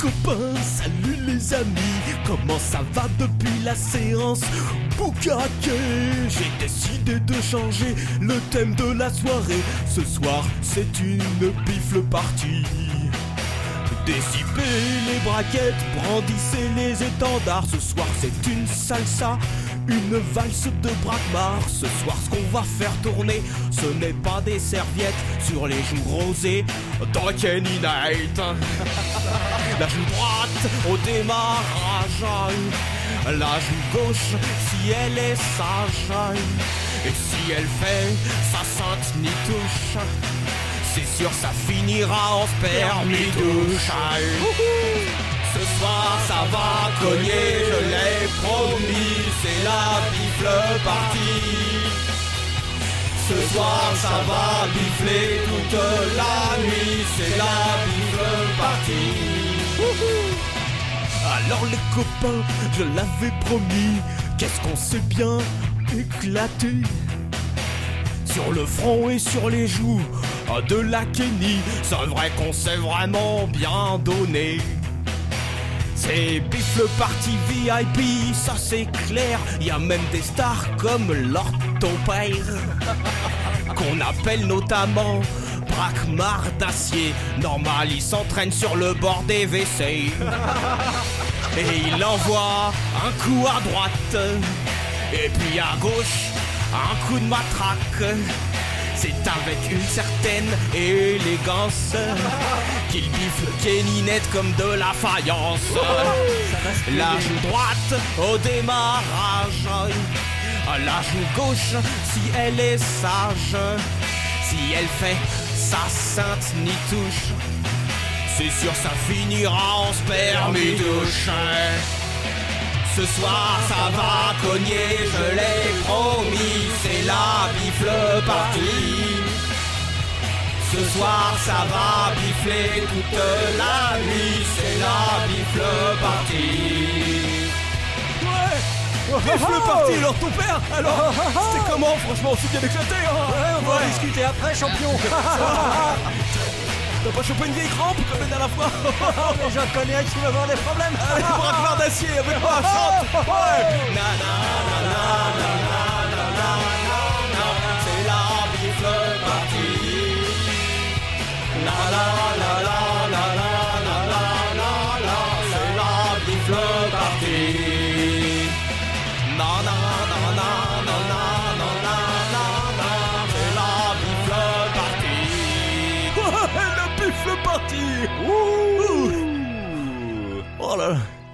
copains, salut les amis. Comment ça va depuis la séance Bukake? J'ai décidé de changer le thème de la soirée. Ce soir c'est une bifle party. Décipez les braquettes, brandissez les étendards. Ce soir c'est une salsa, une valse de braquemar. Ce soir ce qu'on va faire tourner, ce n'est pas des serviettes sur les joues rosées dans Kenny Night. La joue droite au démarrage, la joue gauche si elle est sage. Et si elle fait sa sainte nitouche, c'est sûr ça finira en spermidouche. Ce soir ça va cogner, je l'ai promis, c'est la bifle party. Ce soir ça va bifler toute la nuit, c'est la bifle party. Alors les copains, je l'avais promis, qu'est-ce qu'on s'est bien éclaté sur le front et sur les joues de la Kenny. C'est vrai qu'on s'est vraiment bien donné. C'est bifle party VIP, ça c'est clair. Y a même des stars comme Lord ton père, qu'on appelle notamment Braquemar d'acier. Normal il s'entraîne sur le bord des WC. Et il envoie un coup à droite, et puis à gauche un coup de matraque. C'est avec une certaine élégance qu'il bifle Kenny net comme de la faïence. La joue droite au démarrage, la joue gauche si elle est sage. Si elle fait sa sainte nitouche, c'est sûr ça finira en spermidouche. Ce soir ça va cogner, je l'ai promis, c'est la bifle party. Ce soir ça va bifler toute la nuit, c'est la bifle party. Ouais, bifle party, alors ton père, alors c'était comment? Franchement on s'est bien éclaté hein. Ouais, on va en discuter après, champion. T'as pas chopé une vieille crampe comme la dernière fois? Mais j'en connais un qui va avoir des problèmes. Allez, braquemar d'acier, avec moi, chante. Ouais. Na na na na na na na na, c'est la bifle party. Na la la la la la la la la, c'est la bifle party. Na na na na na na na na na, c'est la bifle party. Le bifle party. Ouh. Oh là là.